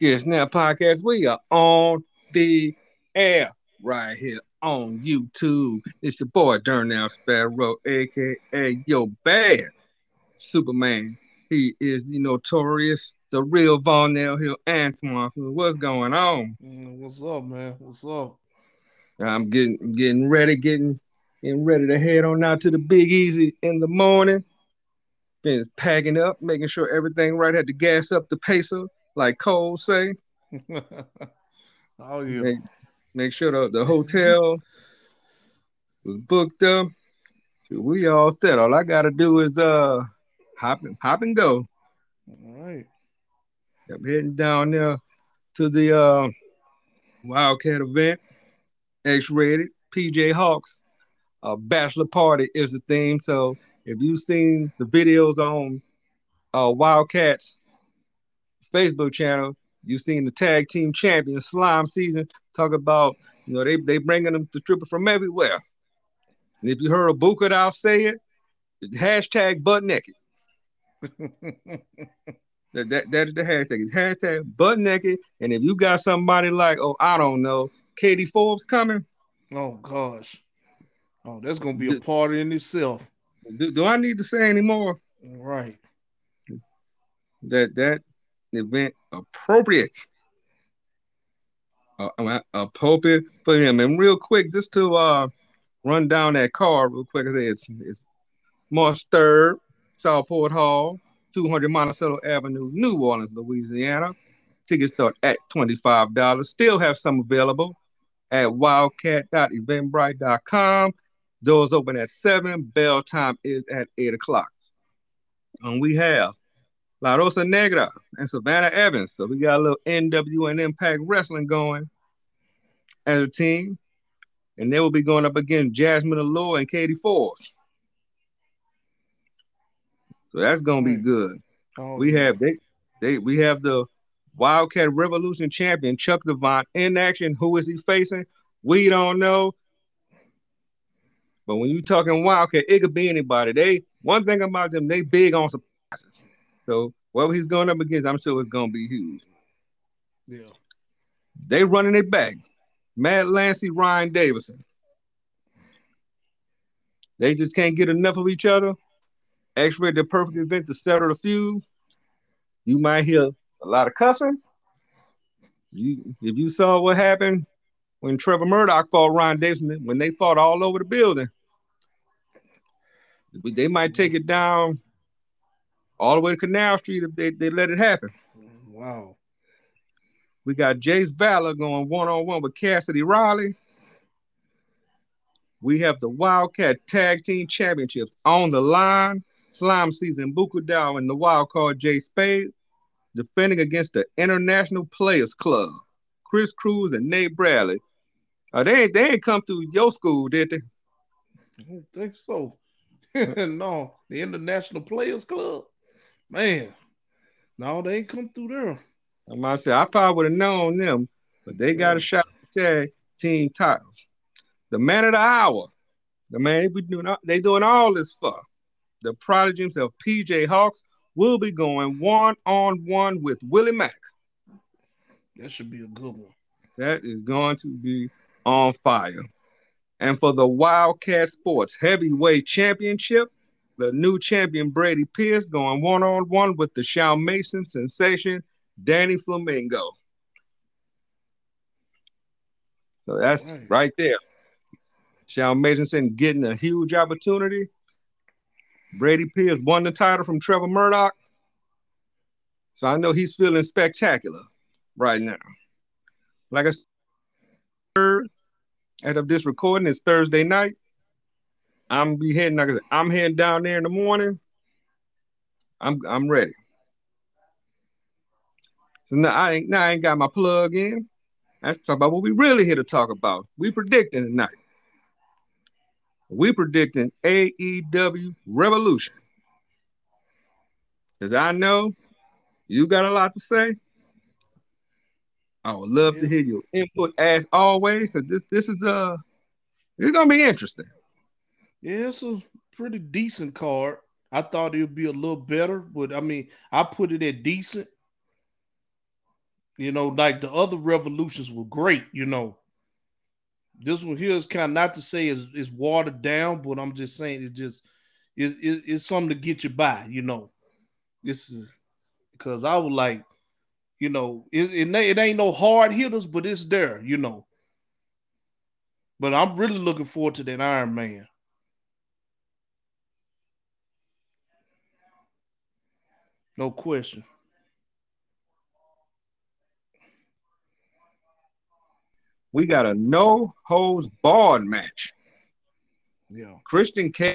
Get Snap Podcast. We are on the air right here on YouTube. It's your boy Darnell Sparrow, aka Yo Bad Superman. He is the notorious, the real Vonell Hill Antoine. So what's going on? What's up, man? What's up? I'm getting ready, getting ready to head on out to the Big Easy in the morning. Been packing up, making sure everything right. Had to gas up the pacer, like Cole say. Oh yeah. Make make sure the hotel was booked up. So we all set. All I gotta do is hop and go. All right. I'm heading down there to the Wildcat event. X-rated PJ Hawks. Bachelor party is the theme. So if you've seen the videos on Wildcats Facebook channel, you've seen the tag team champion slime season. Talk about they bringing them the strippers from everywhere. And if you heard Buka Dow say it, hashtag butt naked. That is the hashtag. It's hashtag butt naked. And if you got somebody like, oh, I don't know, Katie Forbes coming, Oh gosh. Oh, that's gonna be a do, party in itself. do I need to say anymore? All right. That event appropriate. Appropriate for him. And real quick, just to run down that card real quick. I say it's March 3rd, Southport Hall, 200 Monticello Avenue, New Orleans, Louisiana. Tickets start at $25. Still have some available at wildcat.eventbrite.com. Doors open at 7. Bell time is at 8 o'clock. And we have La Rosa Negra and Savannah Evans. So we got a little NW and Impact Wrestling going as a team. And they will be going up against Jasmine Allure and Katie Forbes. So that's All gonna be right. good. Oh We yeah. have we have the Wildcat Revolution champion Chuck Devont in action. Who is he facing? We don't know. But when you talking Wildcat, it could be anybody. They one thing about them, they big on surprises. So whatever he's going up against, I'm sure it's gonna be huge. Yeah. They running it back. Matt Lancey, Ryan Davison. They just can't get enough of each other. X-ray the perfect event to settle the feud. You might hear a lot of cussing. If you saw what happened when Trevor Murdoch fought Ryan Davison, when they fought all over the building, they might take it down all the way to Canal Street if they let it happen. Wow. We got Jace Valor going one-on-one with Cassidy Riley. We have the Wildcat Tag Team Championships on the line. Slime Season, Buku Dow and the Wild Card Jay Spade defending against the International Players Club. Chris Cruz and Nate Bradley. They ain't come through your school, did they? I don't think so. No, the International Players Club. Man, no, they ain't come through there. I might say I probably would have known them, but they got a Yeah. shot at tag team titles. The man of the hour, the man they doing all this for. The prodigies of PJ Hawks will be going one-on-one with Willie Mack. That should be a good one. That is going to be on fire. And for the Wildcat Sports Heavyweight Championship, the new champion Brady Pierce going one-on-one with the Shawn Mason sensation Danny Flamingo. So All that's right. right there. Shawn Mason getting a huge opportunity. Brady Pierce won the title from Trevor Murdoch. So I know he's feeling spectacular right now. Like I said, as of this recording, it's Thursday night. I'm be heading, like I said, I'm heading down there in the morning. I'm ready. So now I ain't got my plug in. Let's talk about what we really here to talk about. We predicting tonight. We predicting AEW Revolution. Because I know you got a lot to say. I would love to Yeah. hear your input as always. Because this is it's gonna be interesting. Yeah, it's a pretty decent card. I thought it would be a little better, but I mean, I put it at decent. You know, like the other revolutions were great, you know. This one here is kind of not to say it's watered down, but I'm just saying it's something to get you by, you know. This is because I was like, you know, it ain't no hard hitters, but it's there, you know. But I'm really looking forward to that Iron Man. No question. We got a no holds barred match. Yeah. Christian Cage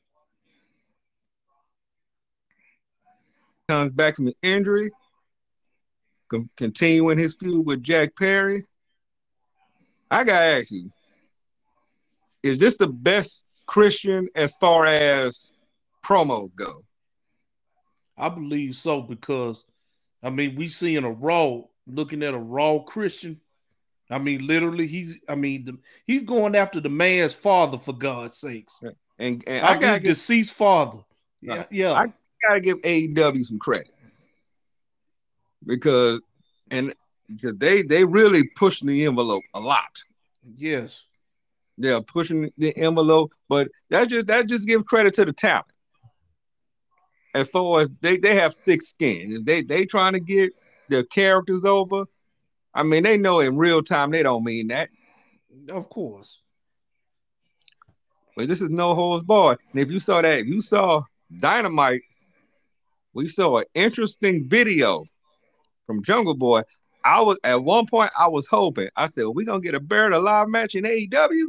comes back from an injury, continuing his feud with Jack Perry. I gotta ask you, is this the best Christian as far as promos go? I believe so because I mean we seeing a raw looking at a raw Christian. I mean literally he's going after the man's father for God's sakes. And I mean his deceased father. Yeah, yeah. I gotta give AEW some credit because they really pushing the envelope a lot. Yes. They're pushing the envelope, but that just gives credit to the talent. As far as they have thick skin. If they trying to get their characters over, I mean, they know in real time they don't mean that. Of course. But this is no holds barred. And if you saw Dynamite, we saw an interesting video from Jungle Boy. I was at one point I was hoping. I said, we gonna get a buried alive match in AEW?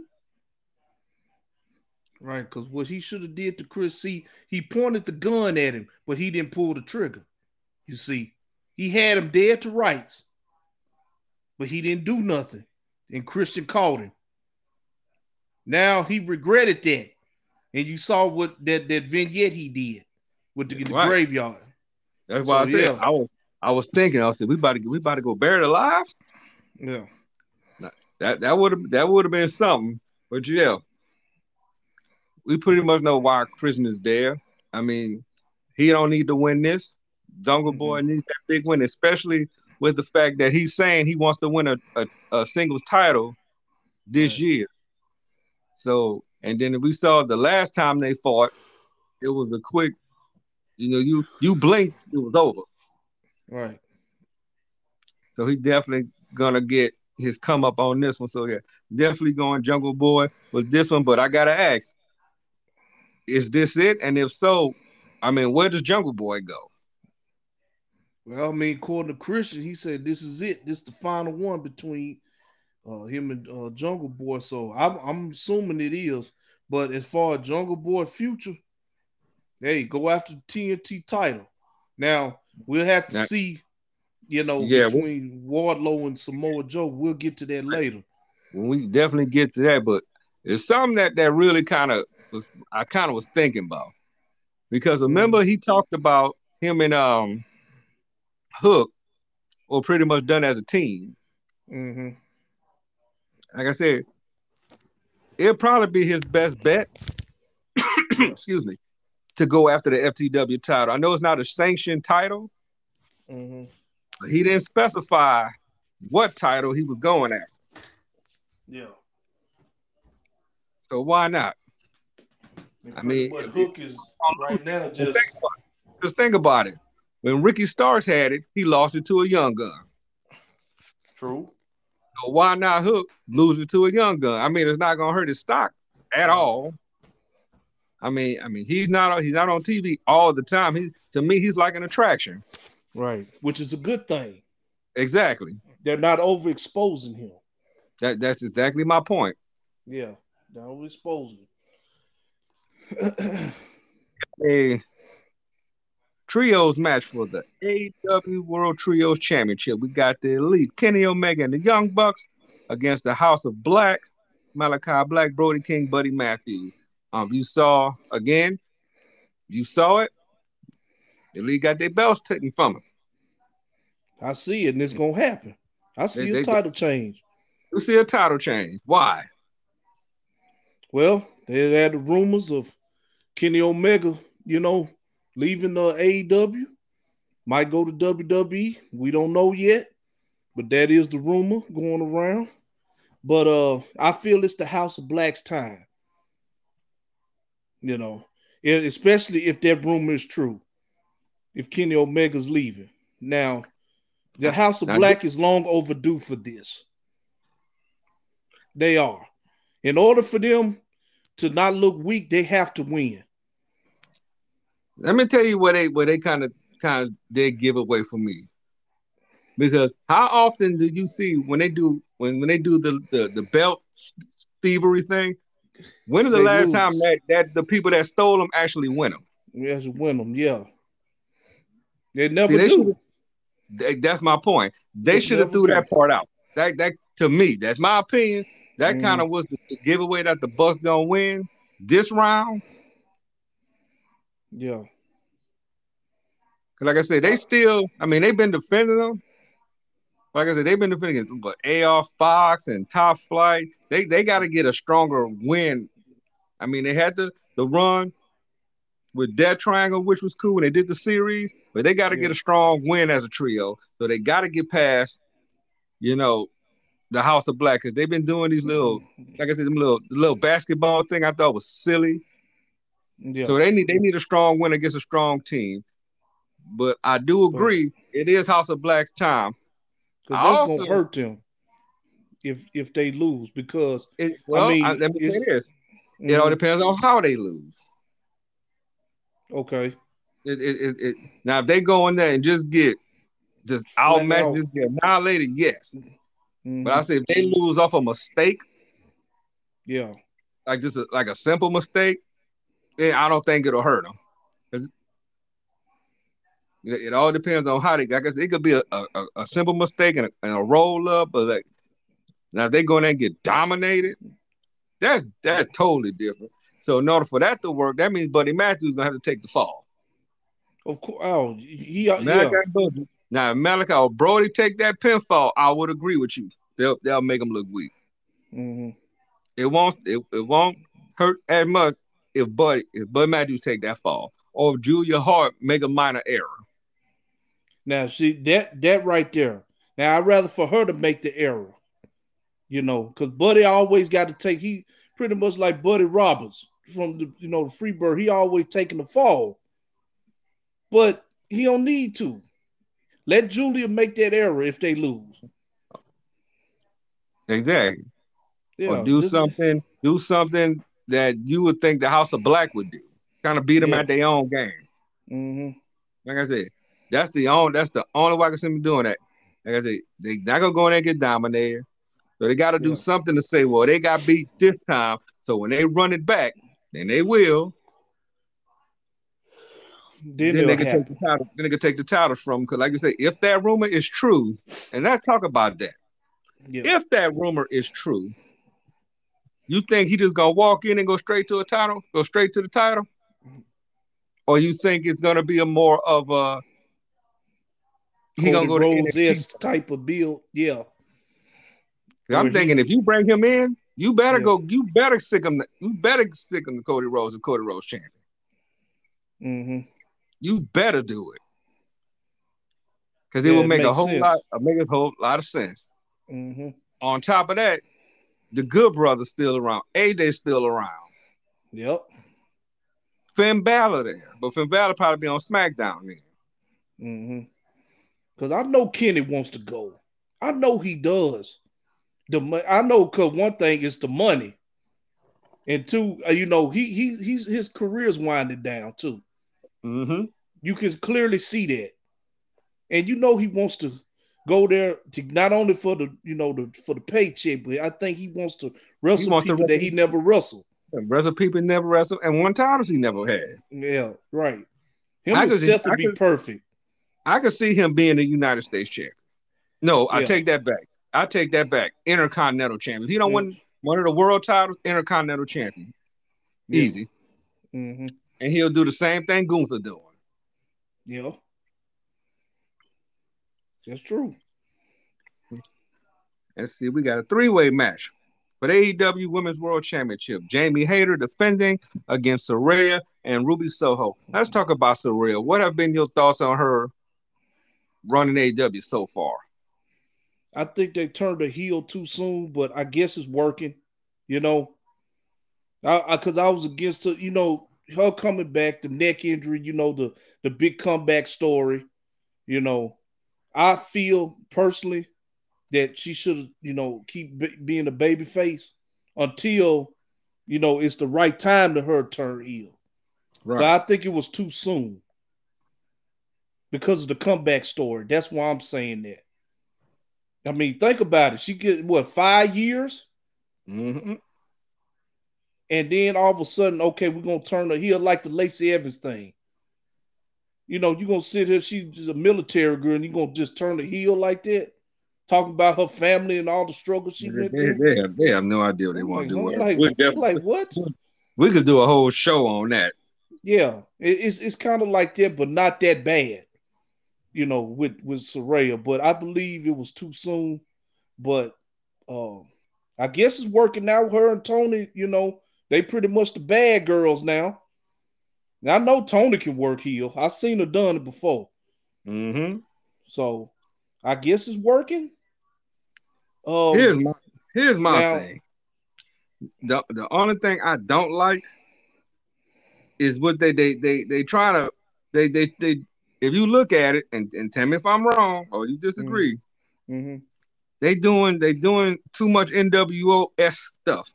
Right, because what he should have did to Chris, see, he pointed the gun at him, but he didn't pull the trigger. You see, he had him dead to rights, but he didn't do nothing. And Christian caught him. Now he regretted that. And you saw what that vignette he did with the right. graveyard. That's why I said I was thinking. I said we about to go buried alive. Yeah, that would have been something. But yeah, we pretty much know why Christian is there. I mean, he don't need to win this. Jungle Boy needs that big win, especially with the fact that he's saying he wants to win a singles title this year. So, and then we saw the last time they fought, it was a quick, you blinked, it was over. Right. So he definitely gonna get his come up on this one. So yeah, definitely going Jungle Boy with this one. But I gotta ask, is this it? And if so, I mean, where does Jungle Boy go? Well, I mean, according to Christian, he said this is it. This is the final one between him and Jungle Boy. So I'm assuming it is. But as far as Jungle Boy future, hey, go after the TNT title. Now we'll have to see, between Wardlow and Samoa Joe. We'll get to that later. We definitely get to that, but it's something that really kind of was thinking about, because remember he talked about him and Hook were pretty much done as a team. Mm-hmm. Like I said, it'll probably be his best bet. Excuse me, to go after the FTW title. I know it's not a sanctioned title, but he didn't specify what title he was going after. Yeah. So why not? I mean, Hook is right now just think about it. When Ricky Starks had it, he lost it to a young gun. True. So why not Hook lose it to a young gun? I mean, it's not gonna hurt his stock at all. I mean, he's not on TV all the time. To me, he's like an attraction. Right, which is a good thing. Exactly. They're not overexposing him. That's exactly my point. Yeah, they're overexposing him. A trios match for the AEW World Trios Championship. We got the Elite, Kenny Omega and the Young Bucks against the House of Black, Malachi Black, Brody King, Buddy Matthews. You saw it. The Elite got their belts taken from them. I see it, and it's gonna happen. I see a title change. You see a title change. Why? Well, they had the rumors of Kenny Omega, leaving the AEW, might go to WWE. We don't know yet, but that is the rumor going around. But I feel it's the House of Black's time. You know, especially if that rumor is true. If Kenny Omega's leaving now, the House of Now, Black is long overdue for this. They are. In order for them to not look weak, they have to win. let me tell you where they kind of did give away for me. Because how often do you see when they do the belt thievery thing? When is the They last time lose. that the people that stole them actually win them? We have to win them. Yeah, they See, never they should. do. That's my point. They They should have never threw do. that part out. That to me, that's my opinion. That kind Mm, of was the giveaway that the Bucks gonna win this round. yeah. Cause like I said, they I, still. I mean, they've been defending them. Like I said, they've been defending it, but AR Fox and Top Flight, they got to get a stronger win. I mean, they had the run with Death Triangle, which was cool, and they did the series, but they got to yeah. get a strong win as a trio. So they got to get past, you know, the House of Black because they've been doing these little, like I said, them little basketball thing. I thought was silly. Yeah. So they need a strong win against a strong team. But I do But agree, it is House of Black's time. because I that's gonna also, hurt them if they lose. Because I let mean, me say it's this: it all mm, depends on how they lose. okay. Now, if they go in there and just Flat outmatch, out. just get annihilated, yes. But I Mm-hmm. say if they lose off a mistake, Yeah. like like a simple mistake, then I don't think it'll hurt them. It all depends on how they. Like I said, it could be a simple mistake and a roll up, but like now if they go in there and get dominated, that's totally different. So in order for that to work, that means Buddy Matthews is gonna have to take the fall. Of course. Oh, Malachi yeah. Brody. Now, if Malachi or Brody take that pinfall, I would agree with you. They'll make them look weak. Mm-hmm. It won't hurt as much if Buddy Matthews take that fall or if Julia Hart make a minor error. Now, see that right there. Now, I'd rather for her to make the error, because Buddy always got to take. He pretty much like Buddy Roberts from the Freebird. He always taking the fall, but he don't need to. Let Julia make that error if they lose. Exactly. Or Yeah, do something that you would think the House of Black would do. Kind of beat them yeah. at their own game. Mm-hmm. Like I said, that's the only way I can see them doing that. Like I said, they not gonna go in there and get dominated. So they got to do Yeah. something to say, well, they got beat this time. So when they run it back, and they will, Then then it'll they can take the happen. title. Then they can take the title from. Because, like I say, if that rumor is true, and let's talk about that. Yeah. If that rumor is true, you think he just gonna walk in and go straight to a title, go straight to the title, or you think it's gonna be a more of a he Cody gonna go to Rhodes NXT? type of build. Yeah. I'm Where thinking if he you bring him in, you better yeah. go. You better sick him to Cody Rhodes and Cody Rhodes champion. Mm-hmm. You better do it because it Yeah, will it make makes sense. a whole lot of sense. Mm-hmm. On top of that, the Good Brothers still around. AJ's still around. Yep. Finn Balor there, but Finn Balor probably be on SmackDown then. Mm-hmm. Because I know Kenny wants to go. I know he does. I know because one thing is the money, and two, he's his career's winding down too. Mm-hmm. You can clearly see that, and he wants to go there to not only for for the paycheck, but I think he wants to He wrestle wants to people that he never wrestled. wrestle people he never wrestled and one titles he never had. Yeah, right. Him I and could, Seth would I be could, perfect. I could see him being a United States champion. No, I Yeah. take that back. I take that back. Intercontinental champion. He don't Mm, win one of the world titles. Intercontinental champion. yeah. Easy. Mm-hmm. And he'll do the same thing Gunther doing. Yeah. That's true. Let's see. We got a three-way match for the AEW Women's World Championship. Jamie Hayter defending against Saraya and Ruby Soho. Let's talk about Saraya. What have been your thoughts on her running AEW so far? I think they turned the heel too soon, but I guess it's working. You know, because I was against her. You know, her coming back, the neck injury. You know, the big comeback story. You know, I feel personally that she should, keep being a baby face until, it's the right time to her turn heel. But Right. I think it was too soon because of the comeback story. That's why I'm saying that. I mean, think about it. She get what 5 years, Mm-hmm. and then all of a sudden, okay, we're gonna turn her heel like the Lacey Evans thing. You're gonna sit here, she's a military girl, and you're gonna just turn the heel like that, talking about her family and all the struggles she They, went they, through. they have, they have no idea what they I'm want like, to do with I'm her. like, I'm like, what? We could do a whole show on that. Yeah, it's kind of like that, but not that bad, with Saraya. But I believe it was too soon. But uh, I guess it's working now. Her and Tony, they pretty much the bad girls now. Now I know Tony can work heel. I seen her done it before, Mm-hmm. so I guess it's working. Here's Um, my here's my now, thing. The only thing I don't like is what they try to they if you look at it and tell me if I'm wrong or you mm, disagree, mm-hmm. they doing too much NWO stuff.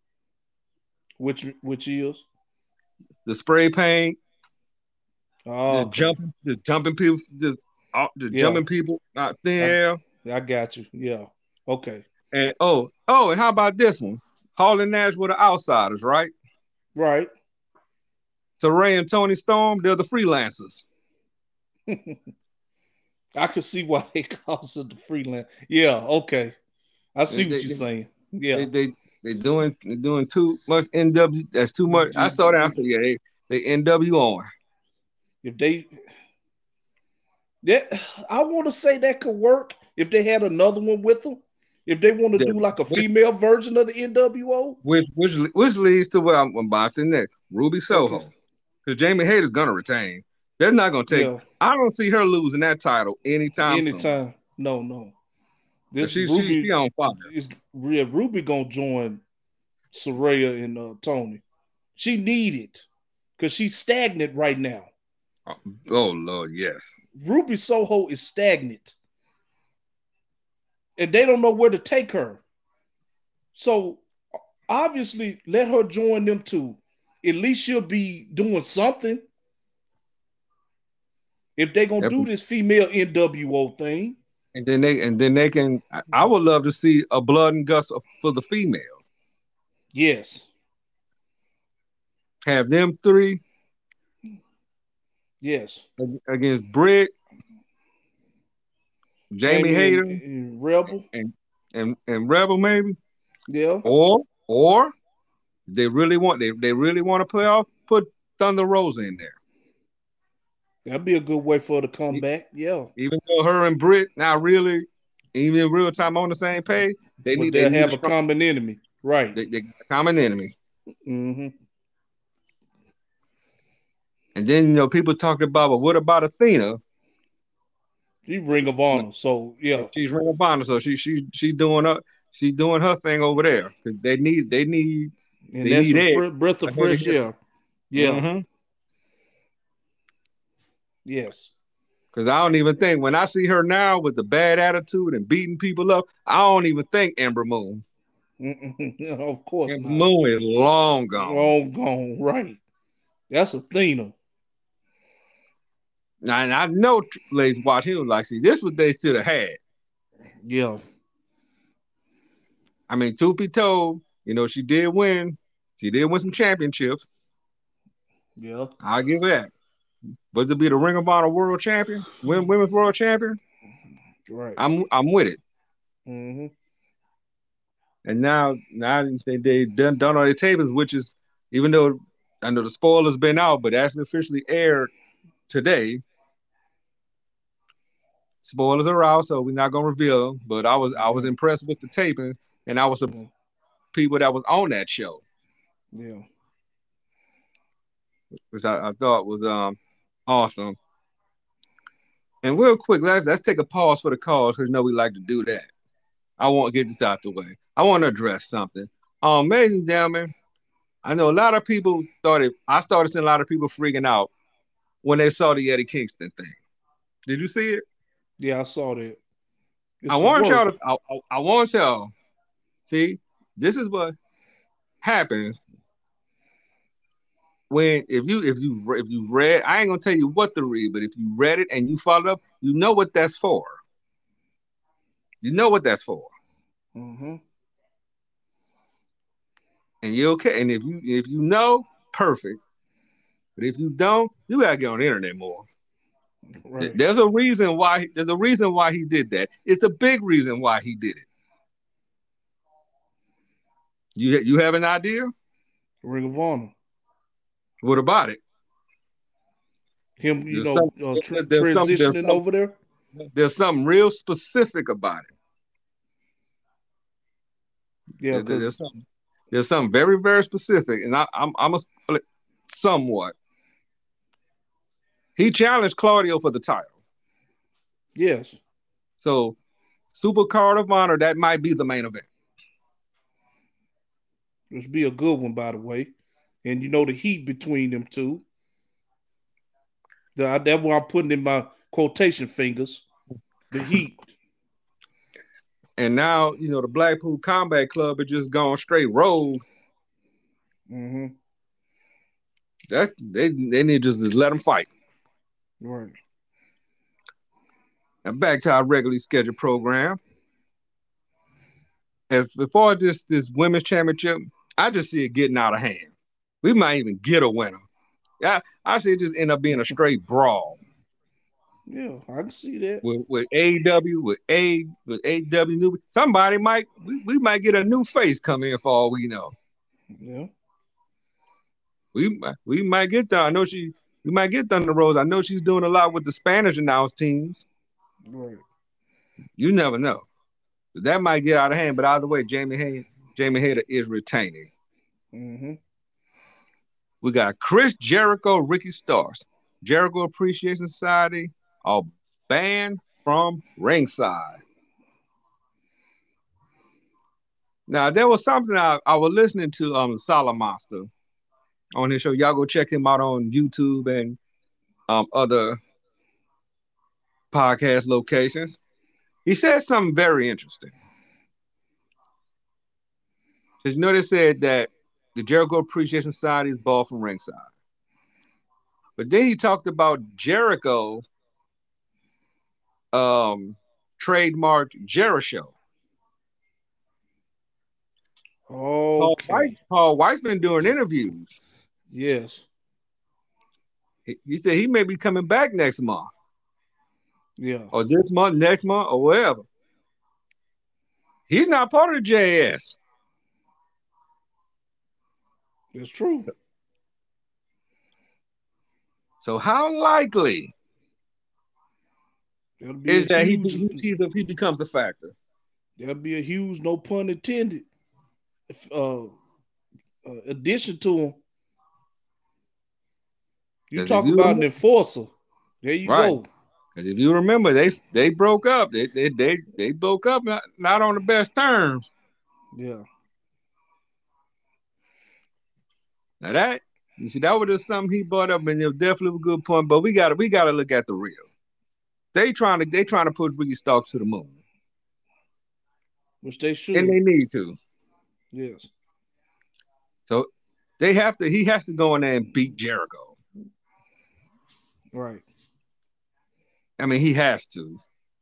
Which is The spray paint, oh, okay, the jumping people, the yeah, jumping people out thin I air. I got you, yeah, okay, And and how about this one? Hall and Nash were the outsiders, right? right. So Ray and Tony Storm, they're the freelancers. I can see why they calls it the freelance. Yeah, okay. I They see what they you're they saying. they, Yeah. they, they doing too much NW. That's too much. I saw that. I said, yeah, they NW on. If they that I want to say that could work if they had another one with them. If they want to The, do like a which, female version of the NWO. which leads to what I'm bossing next. Ruby Okay. Soho, because Jamie Hayter's gonna retain. They're not gonna take. Yeah. I don't see her losing that title anytime soon. Anytime. No, no. Cause This she Ruby on fire. is yeah, Ruby gonna join Saraya and Tony. She need it because she's stagnant right now. Oh, oh Lord, yes. Ruby Soho is stagnant, and they don't know where to take her. So obviously, let her join them too. At least she'll be doing something if they're gonna Yep. do this female NWO thing. And then they can. I would love to see a blood and guts for the females. Yes, Have them three yes. against Britt, Jamie Jamie Hayter, and Rebel. and and Rebel maybe, Yeah, or they really want to play off. Put Thunder Rosa in there. that'd be a good way for her to come E- back. Yeah, Even though her and Britt not really, even in real time on the same page, but they they'll need a have a strong. common enemy. Right. They got a common enemy. Mm-hmm. And then people talked about, but what about Athena? She Ring of Honor. So yeah, She's Ring of Honor, so she's doing her thing over there. and They that's need a Edge. breath of fresh air. Yeah. Mm-hmm. Yes. Because I don't even think when I see her now with the bad attitude and beating people up, I don't even think Ember Moon. Of course Ember not. Moon is long gone. Long gone. Right. That's Athena. Now, and I know ladies watch him like, see, this is what they should have had. Yeah. I mean, truth be told, she did win. She did win some championships. Yeah. I'll give her that. But to be the Ring of Honor World Champion, Women's World Champion, Right. I'm with it. Mm-hmm. And now they done all their tapings, which is even though I know the spoiler's been out, but actually officially aired today. Spoilers are out, so we're not gonna reveal them. But I was Yeah. impressed with the taping, and I was the Yeah. people that was on that show, Yeah. which I thought was awesome. And real quick, let's take a pause for the calls because we like to do that. I want to get this out the way. I want to address something. Ladies and gentlemen, I know a lot of people I started seeing a lot of people freaking out when they saw the Eddie Kingston thing. Did you see it? Yeah, I saw that. I It's a want work. y'all to, I want y'all, see, this is what happens when if you read, I ain't gonna tell you what to read, but if you read it and you followed up, you know what that's for. You know what that's for. Mm-hmm. And you're okay. And if you know, perfect. But if you don't, you gotta get on the internet more. Right. There's a reason why he did that. It's a big reason why he did it. You have an idea? Ring of Honor. What about it? Him, There's some there's some there's transitioning some over there. there's something real specific about it. Yeah, There- there- there's because something there's something very, very specific, and I'm a split somewhat. He challenged Claudio for the title. yes, So Super Card of Honor, that might be the main event. this be a good one, by the way. And you know the heat between them two. That's what I'm putting in my quotation fingers. The heat. And now, the Blackpool Combat Club has just gone straight rogue. Mm-hmm. That they need to just let them fight. Right. And back to our regularly scheduled program. As before this women's championship, I just see it getting out of hand. We might even get a winner. Yeah, I see it just end up being a straight brawl Yeah, I can see that. with AEW with AEW new. Somebody we might get a new face come in for all we know. Yeah. We might get that. We might get Thunder Rose. I know she's doing a lot with the Spanish announced teams. Right. You never know. That might get out of hand. But either way, Jamie Hayter is retaining. Mm-hmm. We got Chris Jericho, Ricky Starks, Jericho Appreciation Society are banned from ringside. Now there was something I was listening to Salamonster on his show. Y'all go check him out on YouTube and other podcast locations. He said something very interesting. Because they said that the Jericho Appreciation Society is banned from ringside. But then he talked about Jericho trademarked Jericho. Okay. Paul White's been doing interviews. Yes. He said he may be coming back next month Yeah. or this month, next month, or whatever. He's not part of the JS. That's true. So how likely That'll be a is that huge. he becomes a factor? That'll be a huge, no pun intended, addition to him. You Because if talk you about an remember, enforcer. There you right? go. Because if you remember, they broke up. They broke up not on the best terms. Yeah. Now that you see that was just something he brought up, and it was definitely a good point. But we gotta look at the real. They trying to push Ricky Starks to the moon, Which they and should. they need to. Yes. So they have to. He has to go in there and beat Jericho. Right. I mean, he has to.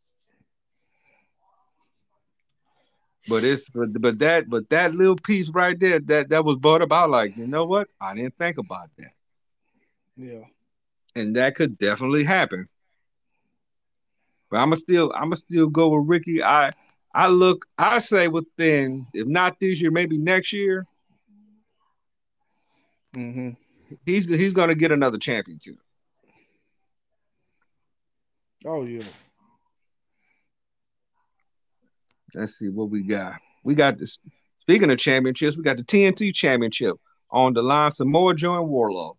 But that little piece right there that was brought up, I like. You know what? I didn't think about that, Yeah. and that could definitely happen. But I'm still go with Ricky. I say within, if not this year, maybe next year, Mm-hmm. he's gonna get another championship. Oh yeah. Let's see what we got. We got this. Speaking of championships, we got the TNT championship on the line. Samoa Joe and Warlow.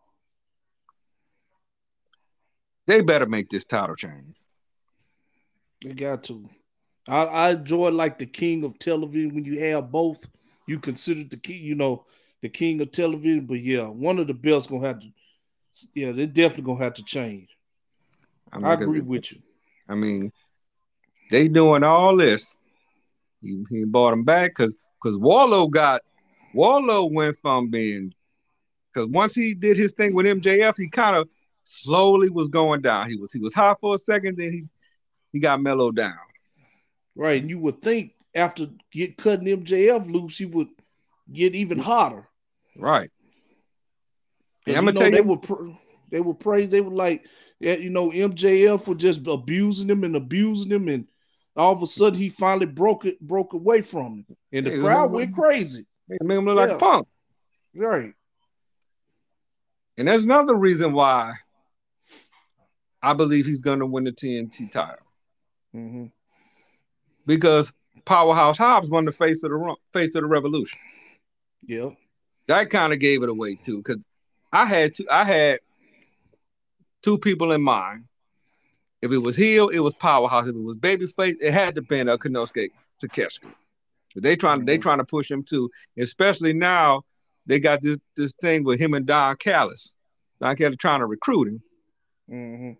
They better make this title change. They got to. I enjoy like the king of television when you have both. You consider the king, the king of television. But yeah, one of the belts gonna have to. Yeah, they're definitely gonna have to change. I I mean, agree with you. I mean, they doing all this. He brought him back because Warlow went from being because once he did his thing with MJF, he kind of slowly was going down. He was hot for a second, then he got mellowed down. Right, and you would think after cutting MJF loose, he would get even hotter. Right. And Because I'm gonna tell you, they were praised. They were like, yeah, MJF was just abusing him, and all of a sudden he finally broke away from him, and the hey, crowd went crazy. make him look like a Yeah, punk. right. And there's another reason why I believe he's gonna win the TNT title. Mm-hmm. Because Powerhouse Hobbs won the face of the revolution. Yeah. That kind of gave it away too, because I had two people in mind. If it was heel, it was Powerhouse. If it was babyface, it had to be Konosuke Takeshita. They trying to push him too, especially now they got this thing with him and Don Callis. Don Callis trying to recruit him. Mm-hmm.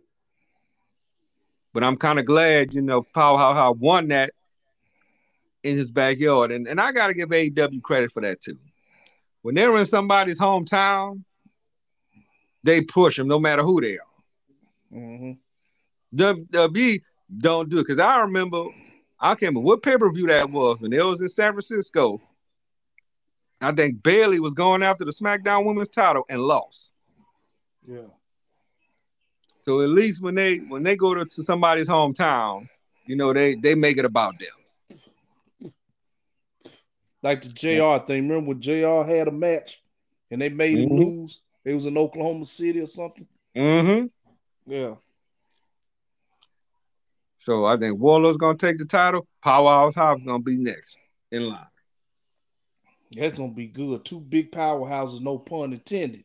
But I'm kind of glad, Powerhouse won that in his backyard. And I got to give AEW credit for that too. When they're in somebody's hometown, they push them no matter who they are. Mm-hmm. WWE don't do it. Because I can't remember what pay-per-view that was when it was in San Francisco. I think Bayley was going after the SmackDown Women's title and lost. Yeah. So at least when they go to somebody's hometown, they make it about them. Like the JR thing. Remember when JR had a match and they made him lose? It was in Oklahoma City or something. Mm-hmm. Yeah. So I think Warlow's gonna take the title. Powerhouse Hobbs gonna be next in line. That's gonna be good. Two big powerhouses, no pun intended.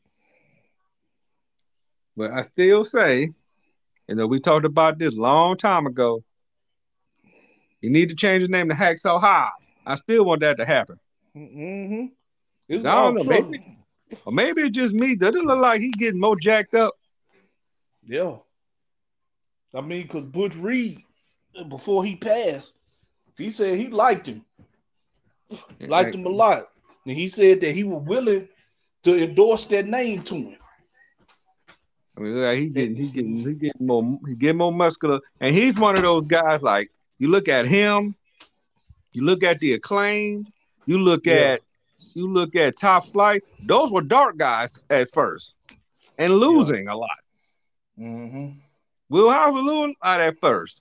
But I still say, we talked about this a long time ago. You need to change the name to Hacksaw Hobbs. I still want that to happen. Mm-hmm. I don't know, maybe it's just me. Does it look like he getting more jacked up? Yeah. I mean, because Butch Reed, before he passed, he said he liked him. Liked him a lot. And he said that he was willing to endorse that name to him. I mean, he getting more muscular. And he's one of those guys, like, you look at him, you look at the Acclaim, you look at Top Flight. Those were dark guys at first and losing a lot. Mm-hmm. Will House was losing at first.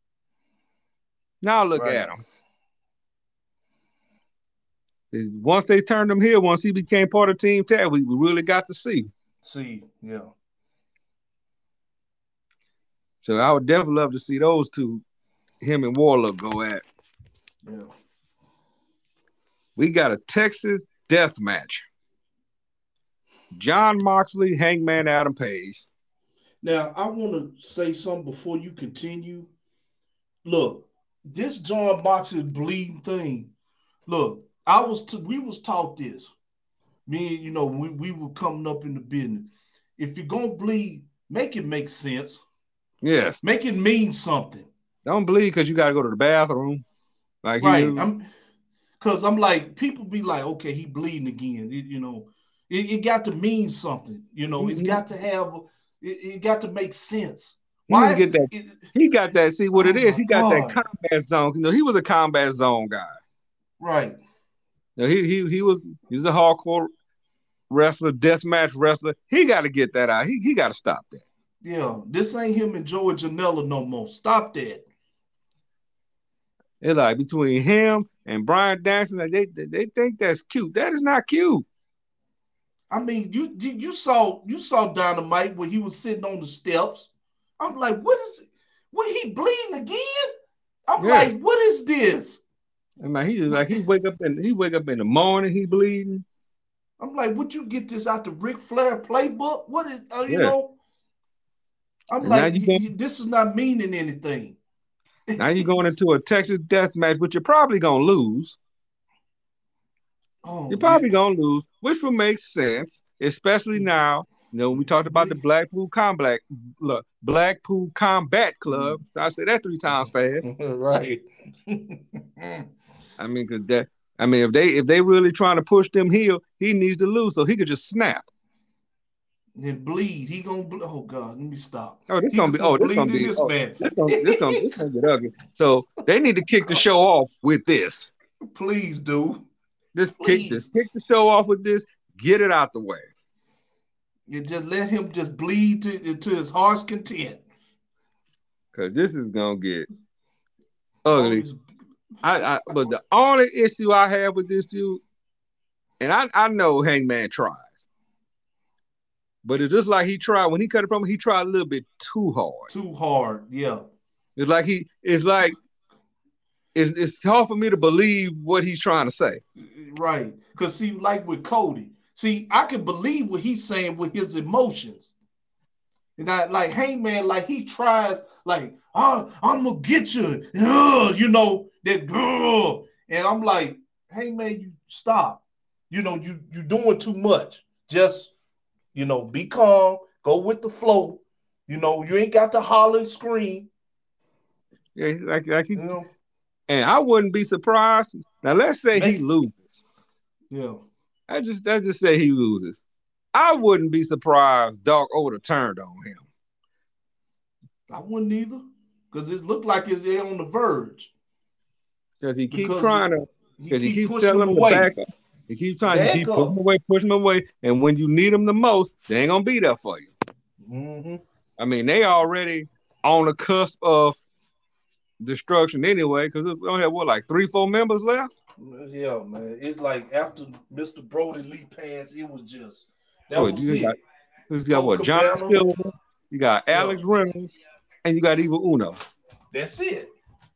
Now look at him. Once they turned him here, once he became part of Team Tag, we really got to see. Yeah. So I would definitely love to see those two, him and Warlow, go at. Yeah. We got a Texas death match. Jon Moxley, Hangman Adam Page. Now, I want to say something before you continue. Look, this Jon Moxley bleeding thing. Look, we was taught this. Me and, we were coming up in the business. If you're going to bleed, make it make sense. Yes. Make it mean something. Don't bleed because you got to go to the bathroom. Like right. Because I'm like, people be like, okay, he bleeding again. It got to mean something. It's got to have, it got to make sense. Why he got that. See what it is. He got that combat zone. He was a combat zone guy. Right. He was a hardcore wrestler, deathmatch wrestler. He got to get that out. He got to stop that. Yeah, this ain't him and Joey Janela no more. Stop that. It's like between him and Bryan Danielson, they think that's cute. That is not cute. I mean, you saw Dynamite when he was sitting on the steps. I'm like, what is it? What, he bleeding again? I'm like, what is this? I mean, he wake up in the morning, he bleeding. I'm like, would you get this out the Ric Flair playbook? What is I'm like, this is not meaning anything. Now you're going into a Texas death match, which you're probably gonna lose. Oh You're yeah. probably gonna lose, which will make sense, especially now. We talked about the Blackpool Combat Club. So I said that 3 times fast. Right. I mean, cause that. I mean, if they really trying to push them heel, he needs to lose so he could just snap. Then bleed. He gonna oh God, let me stop. Oh, this He gonna gonna be. Oh, this bleed gonna in be. this Oh, man. this gonna get ugly. So they need to kick the show off with this. Please, dude. Just Please. kick the show off with this. Get it out the way. You just let him just bleed to his heart's content. Cause this is gonna get ugly. Oh, But the only issue I have with this dude, and I know Hangman tries, but it's just like he tried when he cut it from him, he tried a little bit too hard. too hard, yeah. It's hard for me to believe what he's trying to say. Right. Because see, like with Cody, see, I can believe what he's saying with his emotions. And I like Hangman, like he tries, like, oh, I'm gonna get you, you know, that girl. And I'm like, Hangman, you stop. You know, you doing too much. Just, be calm, go with the flow. You ain't got to holler and scream. Yeah, like he, You know, and I wouldn't be surprised. Now let's say he make loses. yeah. I just say he loses. I wouldn't be surprised Dark Order turned on him. I wouldn't either. Because it looked like it's there on the verge. Because he keep Because trying to, because he keep pushing telling them him to away. back up. He keep Up. pushing him away. And when you need him the most, they ain't gonna be there for you. Mm-hmm. I mean, they already on the cusp of destruction anyway, because we only have like 3-4 members left. Yeah, man. It's like after Mr. Brody Lee passed, it was just that Oh, was it. You got what? John Silver, you got Alex Reynolds, and you got Evil Uno. That's it.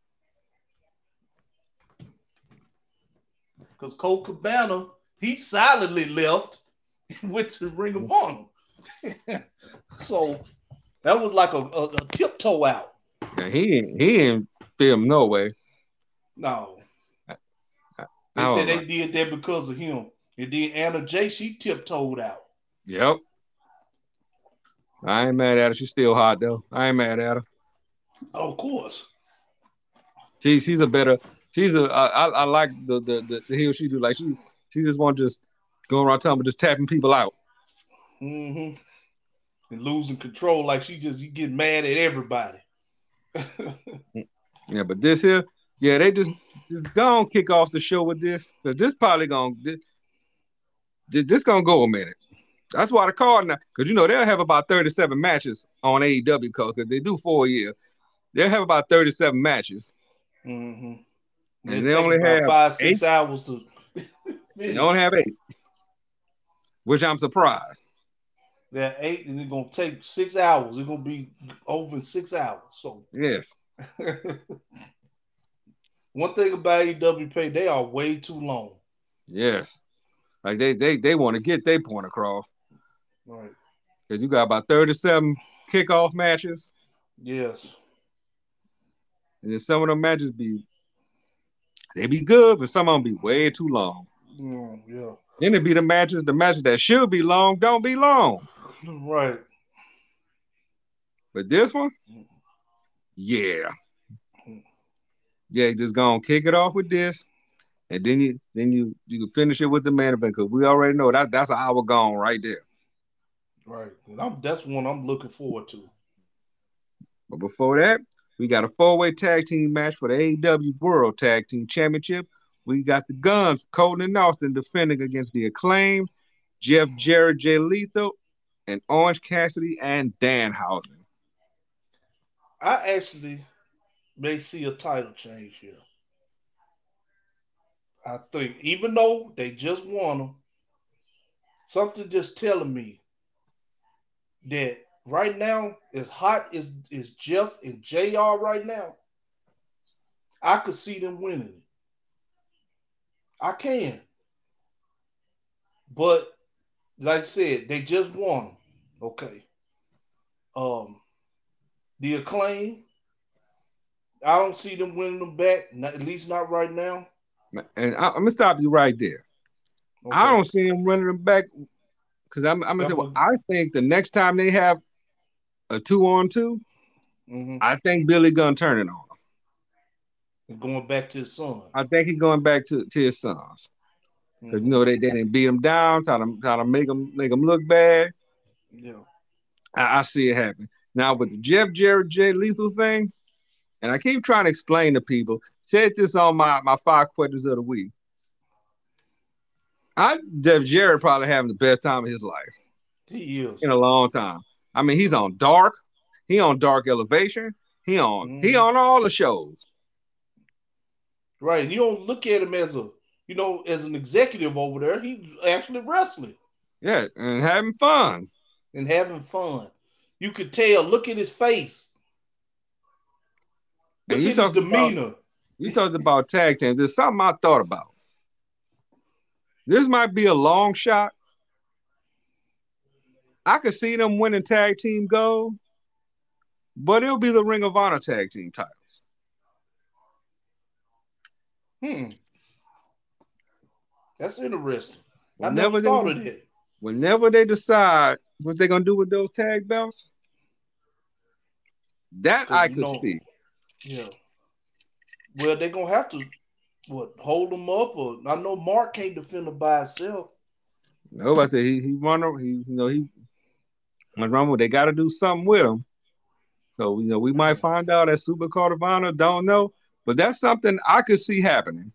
Because Colt Cabana, he silently left and went to the Ring of Honor. So that was like a tiptoe out. Yeah, he didn't film no way. No. They said they did that because of him. And then Anna Jay, she tiptoed out. Yep. I ain't mad at her. She's still hot though. I ain't mad at her. Oh, of course. She's a better. I like the heel she do. Like she just want to just go around town, but just tapping people out. Mm-hmm. And losing control, like you get mad at everybody. Yeah, but this here, yeah, they just gonna kick off the show with this, because this probably gonna this gonna go a minute. That's why the card now, because they'll have about 37 matches on AEW because they do 4 a year. They'll have about 37 matches. Mm-hmm. And they only have 5-6 hours to they only have 8. Which I'm surprised. They're 8 and it's gonna take 6 hours. It's gonna be over in 6 hours. So yes. One thing about AEW, they are way too long. Yes. Like they want to get their point across. Right. Because you got about 37 kickoff matches. Yes. And then some of them matches be good, but some of them be way too long. Yeah. Then it be the matches that should be long don't be long. Right. But this one, yeah. Yeah, just gonna kick it off with this. And then you can finish it with the main event, because we already know that's an hour gone right there. Right. And that's one I'm looking forward to. But before that, we got a 4-way tag team match for the AEW World Tag Team Championship. We got the Guns, Colton and Austin, defending against the Acclaimed, Jeff Jarrett, Jay Lethal, and Orange Cassidy and Danhausen. I actually may see a title change here. I think, even though they just won them, something just telling me that right now, as hot as Jeff and JR right now, I could see them winning. I can. But like I said, they just won. Okay. The Acclaim, I don't see them winning them back. Not, at least not right now. And I'm gonna stop you right there. I Okay. don't see him running them back because I'm gonna say, I'm well, a, I think the next time they have a 2-on-2, mm-hmm. I think Billy gonna turn it on him. Going back to his son. I think he's going back to his sons because Mm-hmm. they didn't beat him down, try to make him look bad. Yeah. I see it happen now with the Jeff Jarrett Jay Lethal thing, and I keep trying to explain to people. Said this on my 5 questions of the week. Jeff Jarrett probably having the best time of his life He is. in a long time. I mean, he's on Dark. He on Dark Elevation. He Mm-hmm. on all the shows. Right. And you don't look at him as a, as an executive over there. He's actually wrestling Yeah, and having fun. and having fun. You could tell. Look at his face. And Look at his demeanor. you talked about tag team. There's something I thought about. This might be a long shot. I could see them winning tag team gold, but it'll be the Ring of Honor tag team title. Hmm. That's interesting. I never Whenever they thought of that. whenever they decide what they're gonna do with those tag belts, that Because I could see. yeah. Well, they're gonna have to hold them up, or I know Mark can't defend them by himself. Nobody said he won. He went wrong. They got to do something with him. So we might find out at Super Card of Honor. Don't know, but that's something I could see happening.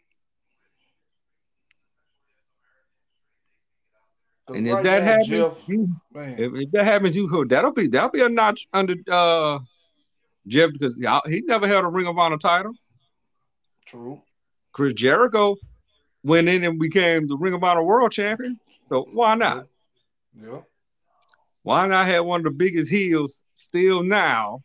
Because And if right that now, happens, Jeff, man, if that happens, that'll be a notch under Jeff because he never held a Ring of Honor title. true. Chris Jericho went in and became the Ring of Honor World Champion. So why not? Yep. Yeah. Why not have one of the biggest heels still now?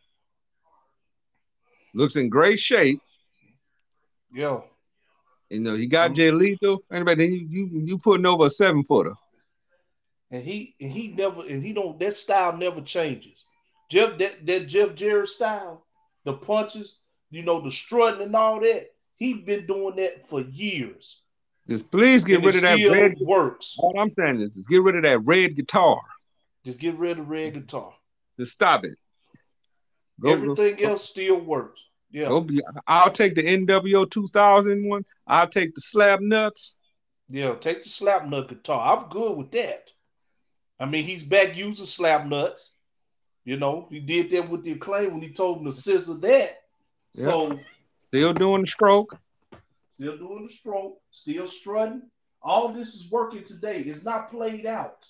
Looks in great shape. Yeah. He got Jay Lethal. Anybody, then you putting over a 7-footer. And he never and he don't that style never changes. That Jeff Jarrett style, the punches, the strutting and all that. He been doing that for years. Just please get And it rid of that red. still works. All I'm saying is just get rid of that red guitar. Just get rid of red guitar. Just stop it. Everything else still works. Yeah. I'll take the NWO 2000 one. I'll take the slap nuts. Yeah, take the slap nut guitar. I'm good with that. I mean, he's back using slap nuts. He did that with the Acclaim when he told him to scissor that. Yep. So still doing the stroke. Still doing the stroke. Still strutting. All this is working today. It's not played out.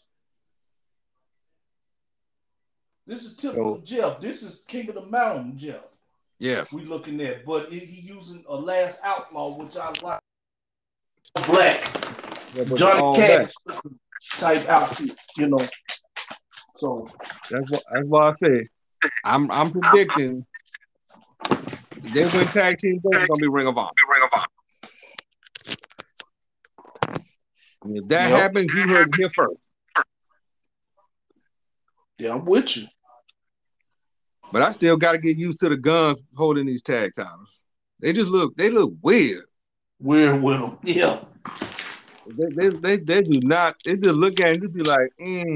This is typical Jeff. This is King of the Mountain Jeff. Yes. We looking at, but he using a Last Outlaw, which I like. Black. Johnny Cash type outfit, So that's what I said. I'm predicting they win tag team gold, it's gonna be Ring of Honor. And if that happens, you heard it here first. Yeah, I'm with you. But I still got to get used to the guns holding these tag titles. They look weird. Weird with them, yeah. They do not. They just look at it and just be like,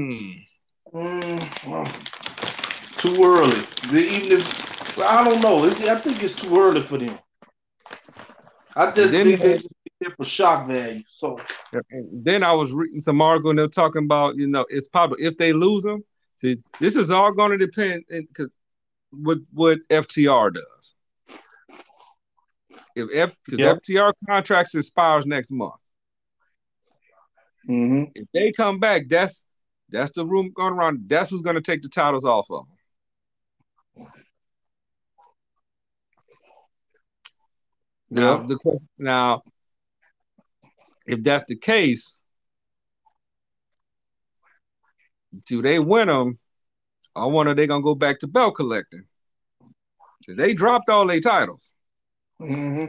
too early. Even if I don't know, I think it's too early for them. I just think they just there for shock value. So then I was reading some article and they're talking about it's probably if they lose them. See, this is all going to depend because what FTR does. Because FTR contracts expires next month. Mm-hmm. If they come back, that's the room going around. That's who's going to take the titles off of them. Now, if that's the case, do they win them? I wonder they gonna go back to belt collecting because they dropped all their titles. Mm-hmm.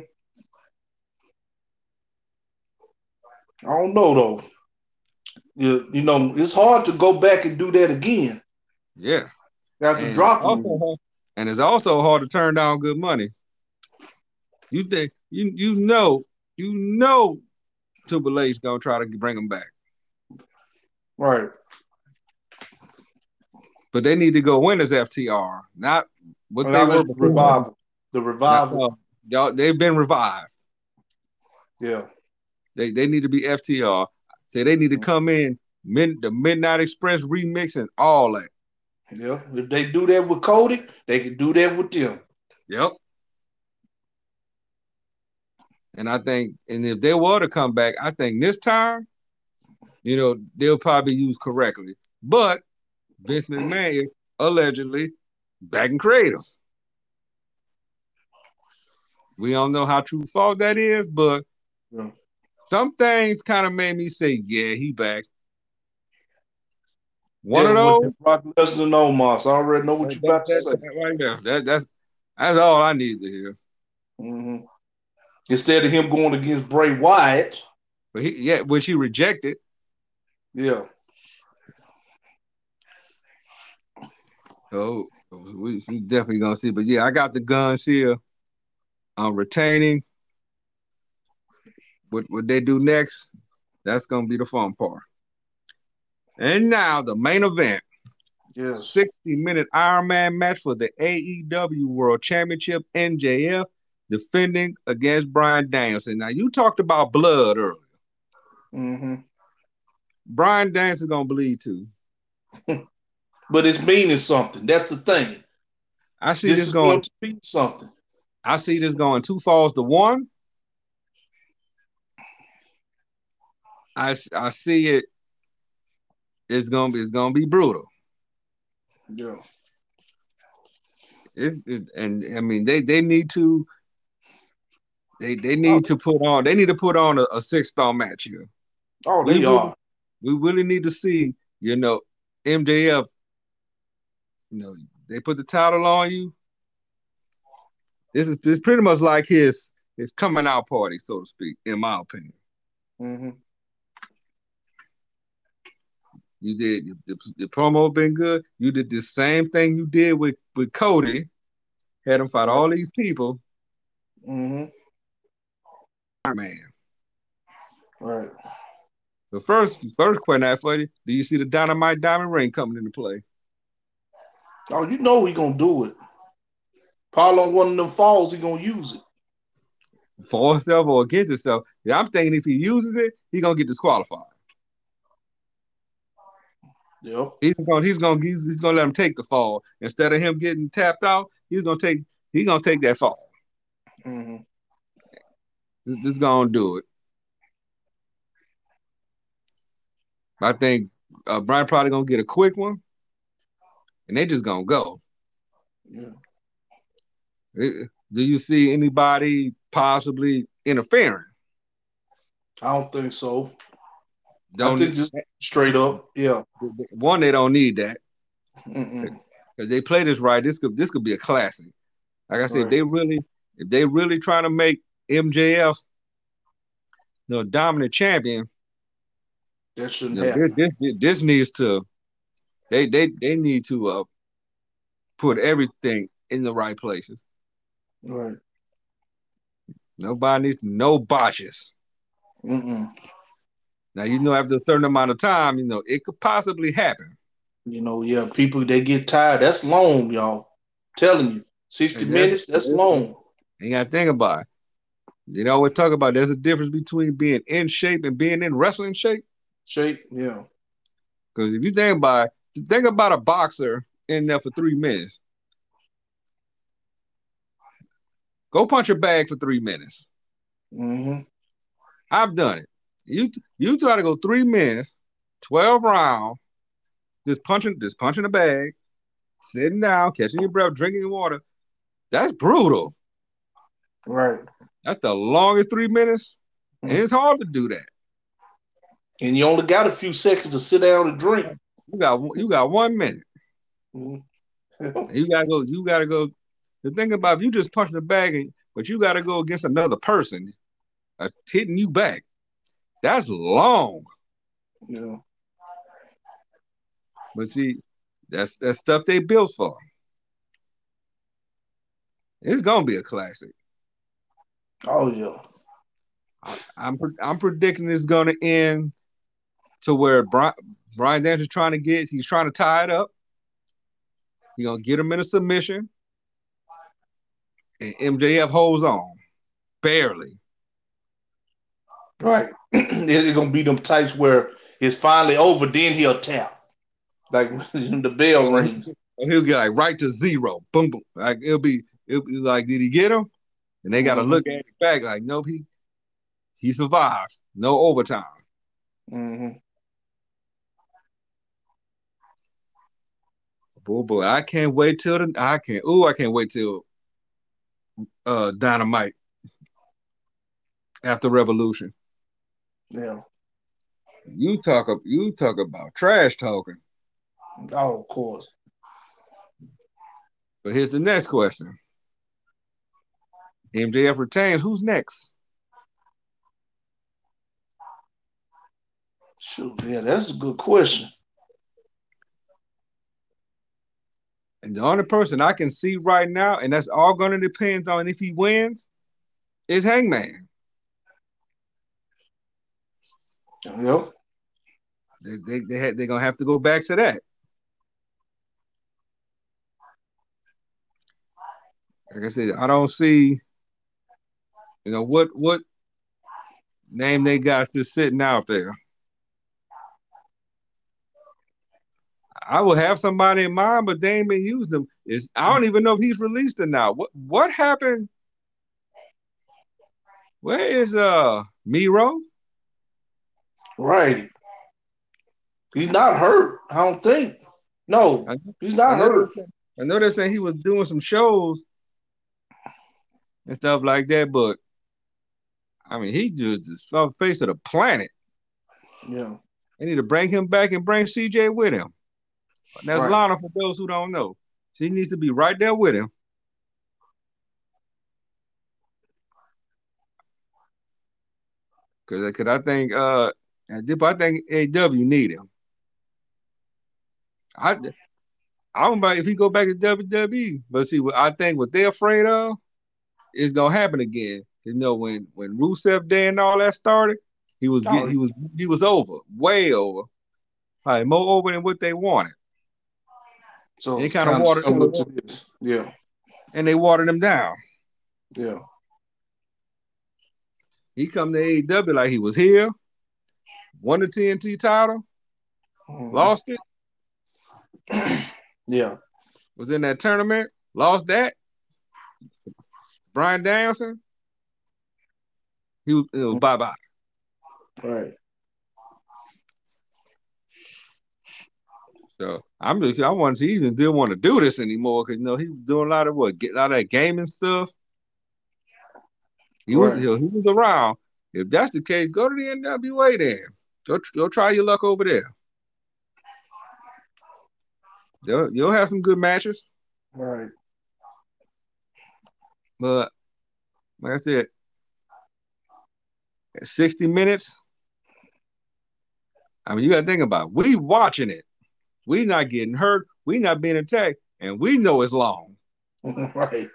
I don't know though. It's hard to go back and do that again. Yeah, After dropping and it's also hard to turn down good money. You think you know Triple H gonna try to bring him back, Right. but they need to go win as FTR, not what And they I were like the before. revival. The revival. Y'all, they've been revived. Yeah. They need to be FTR. So they need to come in the Midnight Express remix and all that. Yeah. If they do that with Cody, they can do that with them. Yep. And I think, and if they were to come back, I think this time, they'll probably use correctly. But Vince McMahon is allegedly back in creative. We don't know how true fault that is, but some things kind of made me say, yeah, he back. One of those. Brock Lesnar and Omos. I already know what you're about to say. Right there. That's all I need to hear. Mm-hmm. Instead of him going against Bray Wyatt. But which he rejected. Yeah. So we definitely gonna see. But yeah, I got the guns here. I'm retaining. What they do next, that's gonna be the fun part. And now the main event. Yes. 60-minute Iron Man match for the AEW World Championship. MJF defending against Bryan Danielson. Now you talked about blood earlier. Mm-hmm. Bryan Danielson gonna bleed too. But it's meaning something. That's the thing. I see this going to mean something. I see this going 2 falls to 1. I see it. It's gonna be brutal. Yeah. And I mean they need to put on a 6-star match here. Oh, they are. We really need to see, MJF. They put the title on you. This is pretty much like his coming out party, so to speak, in my opinion. Mm-hmm. You did the promo been good. You did the same thing you did with Cody. Had him fight all these people. Mm-hmm. Man. Right. The first question I have for you: do you see the Dynamite Diamond Ring coming into play? Oh, you know he gonna do it. Probably on one of them falls, he gonna use it. For himself or against himself. Yeah, I'm thinking if he uses it, he's gonna get disqualified. Yeah. He's gonna let him take the fall. Instead of him getting tapped out, he's gonna take that fall. Mm-hmm. This is gonna do it. I think Brian probably gonna get a quick one, and they just gonna go. Yeah. Do you see anybody possibly interfering? I don't think so. I think just straight up, yeah. One, they don't need that because they play this right. This could be a classic. Like I said, if they really trying to make MJF dominant champion, that shouldn't happen. This needs to. They need to put everything in the right places. Right. Nobody needs no botches. Mm-mm. Now after a certain amount of time, it could possibly happen. Yeah, people they get tired. That's long, y'all. I'm telling you, 60 minutes. That's long. You got to think about it. We're talking about there's a difference between being in shape and being in wrestling shape. Yeah. Because if you think about a boxer in there for 3 minutes. Go punch a bag for 3 minutes. Mm-hmm. I've done it. You try to go 3 minutes, 12 rounds, just punching a bag, sitting down, catching your breath, drinking your water. That's brutal. Right. That's the longest 3 minutes. And it's hard to do that. And you only got a few seconds to sit down and drink. You got 1 minute. Mm-hmm. You gotta go. The thing about if you just punch the bag, but you gotta go against another person hitting you back. That's long. Yeah. But see, that's stuff they built for. It's gonna be a classic. Oh yeah. I'm predicting it's going to end to where Bryan Danielson's he's trying to tie it up. He's gonna get him in a submission, and MJF holds on barely. Right. It's gonna be them types where it's finally over, then he'll tap. Like the bell rings. He'll get like right to zero. Boom boom. Like it'll be like, did he get him? And they gotta look at it back like, nope, he survived. No overtime. Mm-hmm. Boy, I can't wait till I can't wait till Dynamite after Revolution. Yeah. You talk about trash talking. Oh, of course. But here's the next question. MJF retains. Who's next? Shoot, yeah, that's a good question. And the only person I can see right now, and that's all going to depend on if he wins, is Hangman. Yep. They're going to have to go back to that. Like I said, I don't see, what name they got just sitting out there. I will have somebody in mind, but they ain't been using them. I don't even know if he's released or not. What happened? Where is Miro? Right. He's not hurt, I don't think. No, he's not hurt. I know they're saying he was doing some shows and stuff like that, but I mean, he just saw the face of the planet. Yeah. They need to bring him back and bring CJ with him. And that's Lana for those who don't know. She needs to be right there with him. Cause I think AW need him. I don't know if he go back to WWE, but see, I think what they're afraid of is gonna happen again. When Rusev Day and all that started, he was over, way over, probably more over than what they wanted. So they kind of watered similar to this, yeah. And they watered him down. Yeah. He come to AEW like he was here, won the TNT title, lost it. Yeah. Was in that tournament, lost that. Bryan Danielson, he was bye-bye. Right. So I wanted to even didn't want to do this anymore because he was doing a lot of that gaming stuff. He was around. If that's the case, go to the NWA then. Go try your luck over there. You'll have some good matches. Right. But like I said, 60 minutes. I mean, you gotta think about it. We watching it. We not getting hurt. We not being attacked, and we know it's long. Right.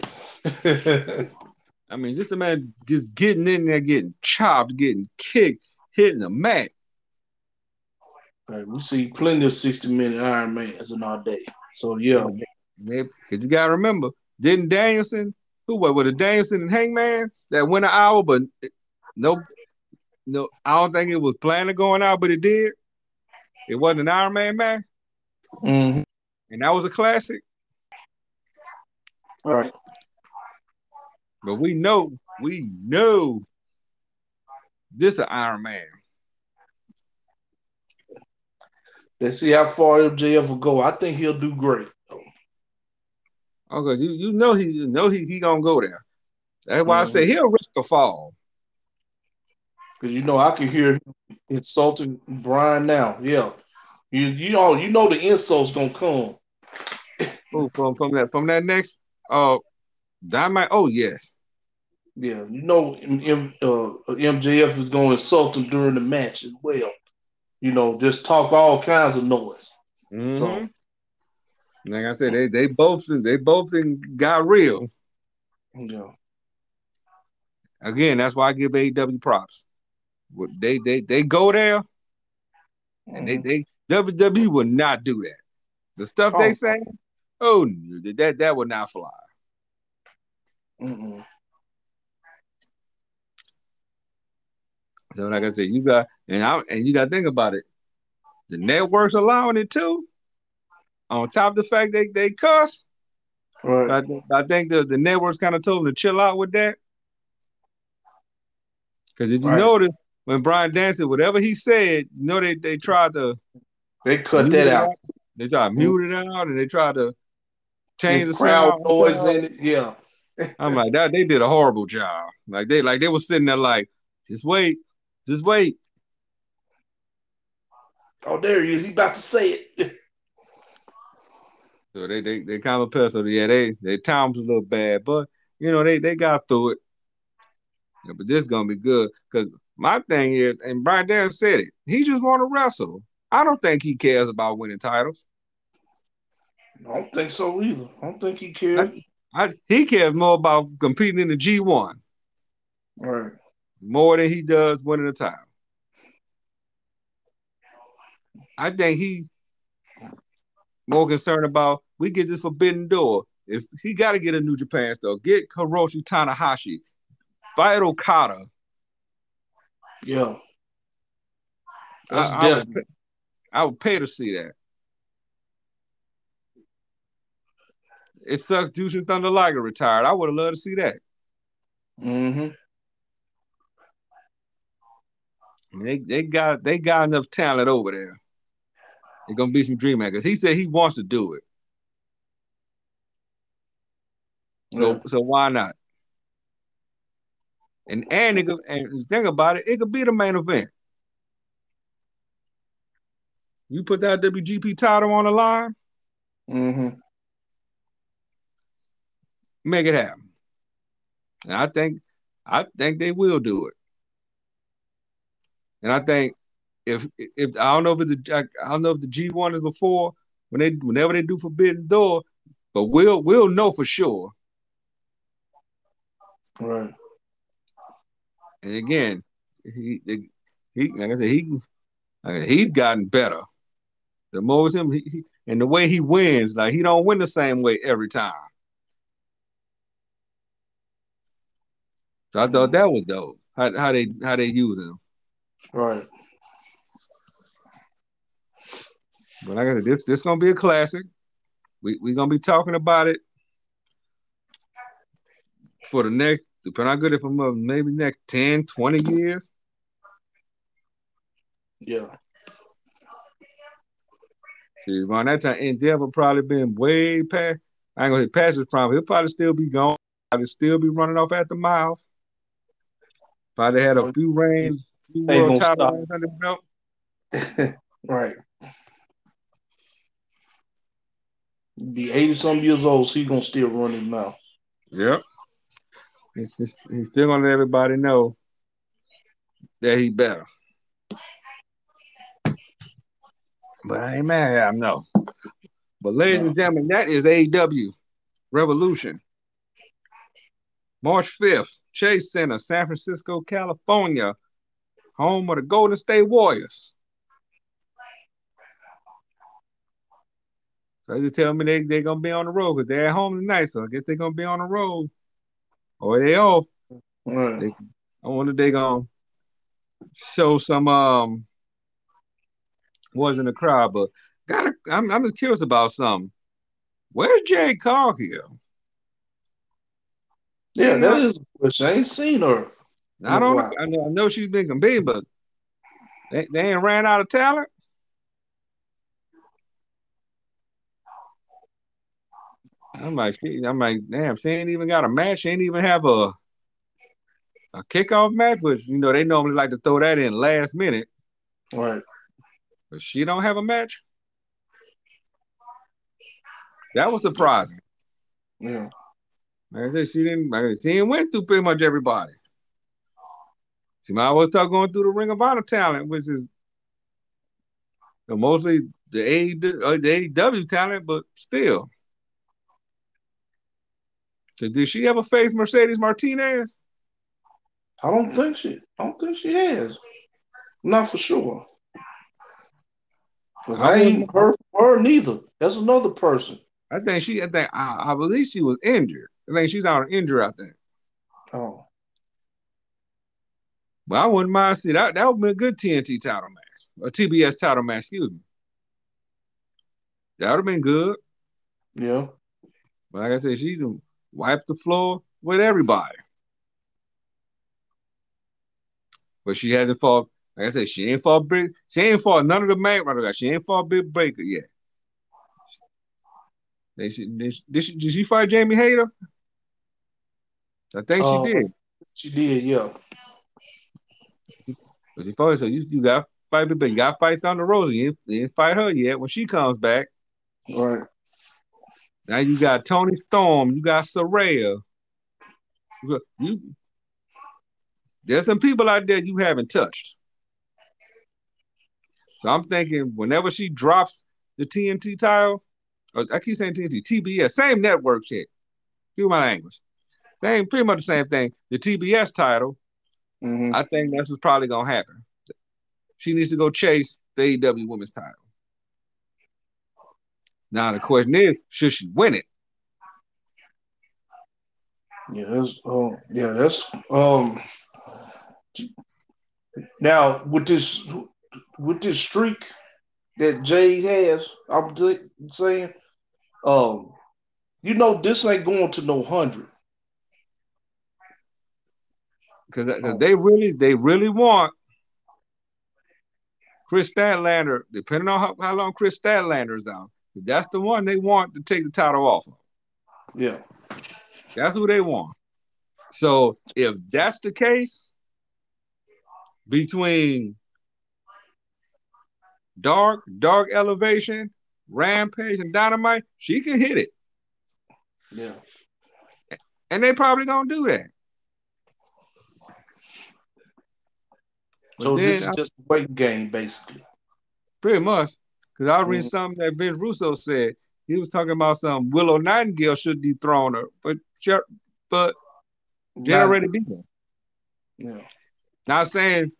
I mean, just imagine just getting in there, getting chopped, getting kicked, hitting the mat. Right. We see plenty of 60-minute Iron Mans in our day. So yeah. Because you gotta remember, didn't Danielson, was it Danielson and Hangman that went an hour, but no, I don't think it was planned on going out, but it did. It wasn't an Iron Man match. Mm-hmm. And that was a classic. All right. But we know this is Iron Man. Let's see how far MJF will go. I think he'll do great. Okay, he gonna go there. That's why I say he'll risk a fall. Because I can hear him insulting Bryan now. Yeah. You know the insult's gonna come. From that next Dynamite. Oh yes. Yeah, MJF is gonna insult him during the match as well. Just talk all kinds of noise. Mm-hmm. So, like I said, they both got real. Yeah. Again, that's why I give AEW props. They go there, and they WWE will not do that. The stuff they say, oh, that would not fly. Mm-mm. So like I said, you got and you got to think about it. The networks allowing it too. On top of the fact they cuss, Right. I think the networks kind of told them to chill out with that. Because if you notice, when Brian Danielson, whatever he said, you know they tried to cut that out. They tried to mute it out, and they tried to change the crowd sound noise in it. Yeah. I'm like that. They did a horrible job. Like they were sitting there like, just wait. Oh, there he is. He about to say it. So they kind of pissed. So yeah, they time was a little bad, but you know they got through it. Yeah, but this is gonna be good because my thing is, and Brian Danielson said it. He just want to wrestle. I don't think he cares about winning titles. I don't think so either. I don't think he cares. He cares more about competing in the G1. Right. More than he does winning a title. I think he more concerned about we get this Forbidden Door. If he got to get a New Japan stuff, get Hiroshi Tanahashi, fight Okada. Yeah. I would pay to see that. It sucks Jushin Thunder Liger retired. I would have loved to see that. Mm-hmm. They got enough talent over there. They're gonna be some dream makers. He said he wants to do it. So why not? And think about it, it could be the main event. You put that WGP title on the line, make it happen. And I think they will do it. And I think if I don't know if the G1 is before whenever they do Forbidden Door, but we'll know for sure. Right. And again, he like I said, he's gotten better. The most him and the way he wins, like he don't win the same way every time. So I thought that was dope. How they use him. Right. But like I said, this gonna be a classic. We gonna be talking about it for the next, depending how good it from maybe next 10, 20 years. Yeah. See, around that time, Endeavor probably been way past. I ain't gonna say past his prime. He'll probably still be gone. Probably still be running off at the mouth. Probably had a few world title reigns under his belt. Right. Be 80-some years old, so he's gonna still run his mouth. Yep. He's still gonna let everybody know that he better. But I ain't mad at him, no. But ladies and gentlemen, that is AEW Revolution. March 5th, Chase Center, San Francisco, California, home of the Golden State Warriors. So they tell me they're going to be on the road because they're at home tonight, so I guess they're going to be on the road. Or they off. Right. I wonder if they're going to show some was in the crowd, but I'm just curious about something. Where's Jade Cargill? Yeah, that is a question. I ain't seen her. I don't know. I know she's been competing, but they ain't ran out of talent. I'm like, damn, she ain't even got a match. She ain't even have a kickoff match, which they normally like to throw that in last minute. Right. But she don't have a match. That was surprising. Yeah. Like I said, she didn't went through pretty much everybody. She might well start going through the Ring of Honor talent, which is mostly the AEW talent, but still. Did she ever face Mercedes Martinez? I don't think she has. Not for sure. Because I I wouldn't. ain't heard from her neither. That's another person. I think she. I believe she was injured. I think she's out injured. I think. Oh. But I wouldn't mind see that. That would be a good TNT title match, a TBS title match. Excuse me. That would have been good. Yeah. But like I said, she wiped the floor with everybody. But she hasn't fought. Like I said, she ain't fought big. She ain't fought none of the main guys. She ain't fought Big Breaker yet. Did she fight Jamie Hayter? I think she Uh, did. she did. Yeah. But she fought. So you got to fight Big Breaker. You got to fight Thunder Rosa. You didn't fight her yet. When she comes back, Right. now you got Tony Storm. You got Saraya. You there's some people out there you haven't touched. So I'm thinking whenever she drops the TNT title, or I keep saying TNT, TBS, same network shit. Feel my language. Same, pretty much the same thing. The TBS title, I think that's what's probably gonna happen. She needs to go chase the AEW Women's title. Now the question is, should she win it? Yeah, that's now with this streak that Jade has, saying, this ain't going to no 100. Because they really want Chris Statlander, depending on how long Chris Statlander is out. That's the one they want to take the title off of. Yeah. That's who they want. So if that's the case, between Dark Elevation, Rampage, and Dynamite, she can hit it. Yeah. And they probably gonna do that. So this is just a waiting game, basically. Pretty much. Because I was reading something that Vince Russo said. He was talking about some Willow Nightingale should dethrone her, but they already beat her. Yeah. Not saying,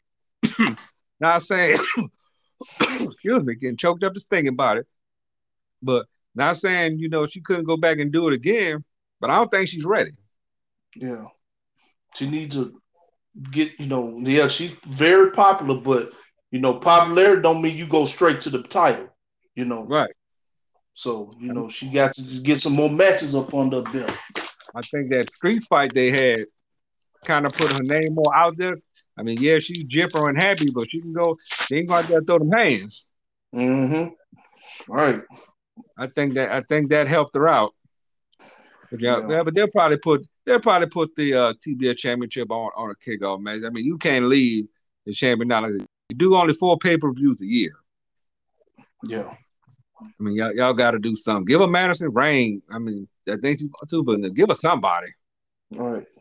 excuse me, getting choked up just thinking about it. But not saying, she couldn't go back and do it again, but I don't think she's ready. Yeah. She needs to get, she's very popular, but, popularity don't mean you go straight to the title, Right. So, she got to get some more matches up on the belt. I think that street fight they had kind of put her name more out there. I mean, yeah, she's jipper and happy, but she can out there and throw them hands. Right. I think that helped her out. But but they'll probably put the TBS championship on a kickoff match. I mean, you can't leave the champion now. You do only 4 pay-per-views a year. Yeah. I mean, y'all got to do something. Give her Madison Rain. I mean, I think she's too, but give her somebody. All right.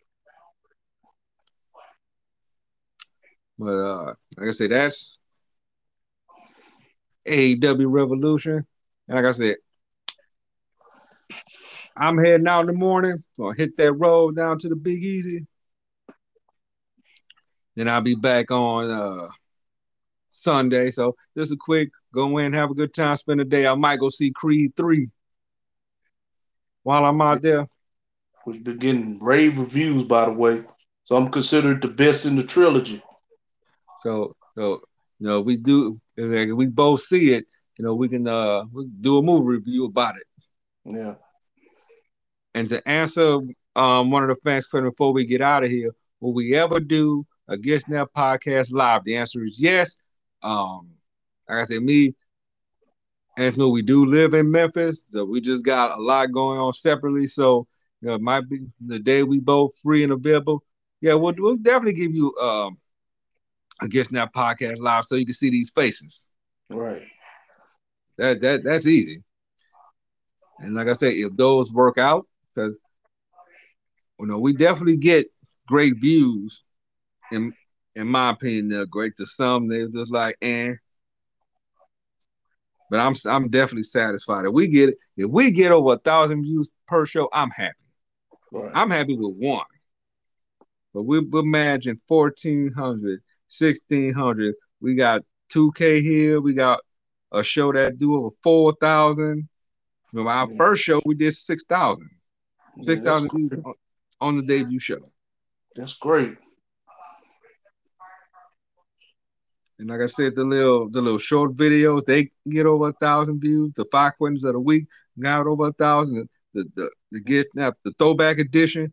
But like I said, that's AEW Revolution. And like I said, I'm heading out in the morning. Gonna hit that road down to the Big Easy. Then I'll be back on Sunday. So just a quick go in, have a good time, spend the day. I might go see Creed 3 while I'm out there. Which been getting rave reviews, by the way. So I'm considered the best in the trilogy. So we both see it. We can do a movie review about it. Yeah. And to answer one of the fans before we get out of here, will we ever do a Guest Now podcast live? The answer is yes. Like I said, me and we do live in Memphis, so we just got a lot going on separately. So it might be the day we both free and available. Yeah, we'll definitely give you a Guest Now podcast live so you can see these faces. Right. That's easy. And like I said, if those work out, because we definitely get great views. In my opinion, they're great. To some, they're just like, eh. But I'm definitely satisfied. If we get over 1,000 views per show, I'm happy. Right. I'm happy with 1. but we're managing 1,400, 1,600. We got 2K here. We got a show that do over 4,000. Remember our first show we did 6,000. 6,000 views on the debut show. That's great. And like I said, the little short videos, they get over 1,000 views. The 5 questions of the week got over 1,000. The throwback edition.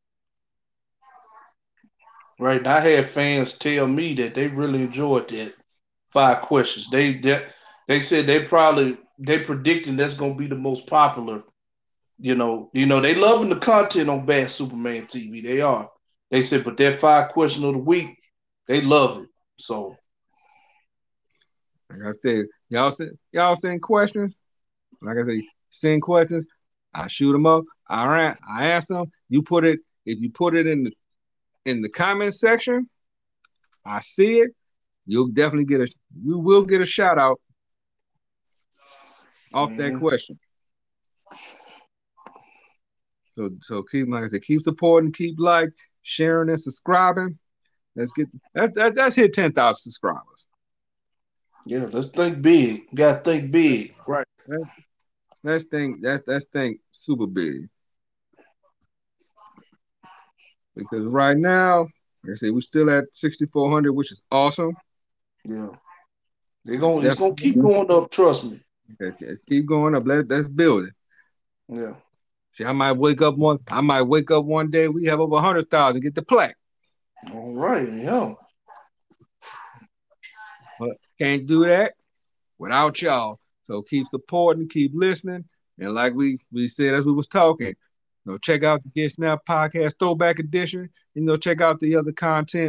Right. I had fans tell me that they really enjoyed that 5 questions. They said they predicting that's gonna be the most popular. They loving the content on Bad Superman TV. They are. They said, but that 5 question of the week, they love it. So like I said, y'all send questions. Like I said, send questions. I shoot them up. I answer them. If you put it in the comment section, I see it. You will get a shout out off that question. So keep, like I said, keep supporting, keep sharing, and subscribing. Let's hit 10,000 subscribers. Yeah, let's think big. You gotta think big. Right. Let's think super big. Because right now, like I say, we're still at 6,400, which is awesome. Yeah. It's gonna keep going up, trust me. Let's keep going up. Let's build it. Yeah. See, I might wake up one day, we have over 100,000, get the plaque. All right, yeah. But can't do that without y'all. So keep supporting, keep listening. And like we said as we was talking, check out the Get Snap Podcast Throwback Edition. Check out the other content.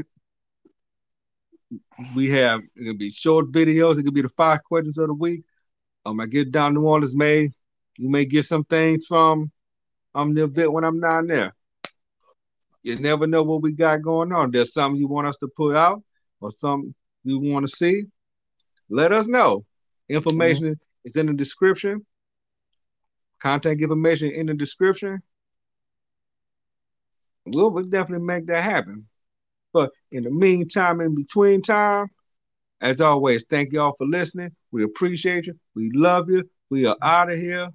We have, it could be short videos. It could be the 5 questions of the week. I get down to New Orleans, you may get some things from the event when I'm down there. You never know what we got going on. There's something you want us to put out or something you want to see. Let us know. Information is in the description. Contact information in the description. We'll definitely make that happen. But in the meantime, in between time, as always, thank y'all for listening. We appreciate you. We love you. We are out of here.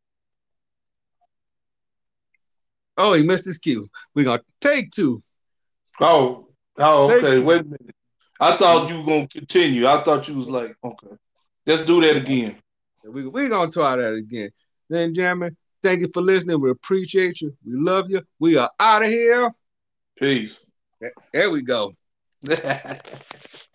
Oh, he missed his cue. We're going to take 2. Oh, okay. Wait a minute. I thought you were going to continue. I thought you was like, okay, let's do that again. We're going to try that again. Then, gentlemen, thank you for listening. We appreciate you. We love you. We are out of here. Peace. There we go.